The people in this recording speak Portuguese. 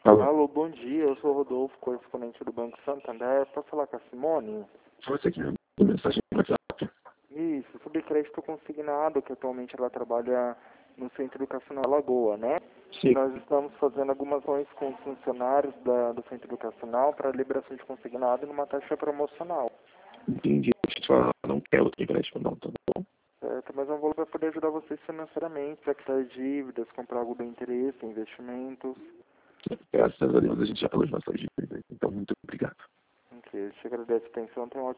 Alô? Alô, bom dia. Eu sou o Rodolfo, correspondente do Banco Santander. Posso falar com a Simone? Você que me mandou mensagem no WhatsApp. Isso, sobre crédito consignado, que atualmente ela trabalha no Centro Educacional Lagoa, né? E Sim, nós estamos fazendo algumas ações com os funcionários do Centro Educacional para liberação de consignado numa taxa promocional. entendi. Deixa eu te falar, não quero ter crédito não, tá bom? Certo, mas é um valor para poder ajudar vocês financeiramente, para quitar dívidas, comprar algo do interesse, investimentos. Graças a Deus a gente já pagou as nossas dívidas, então muito obrigado. Ok, eu te agradeço a atenção. Tenha um ótimo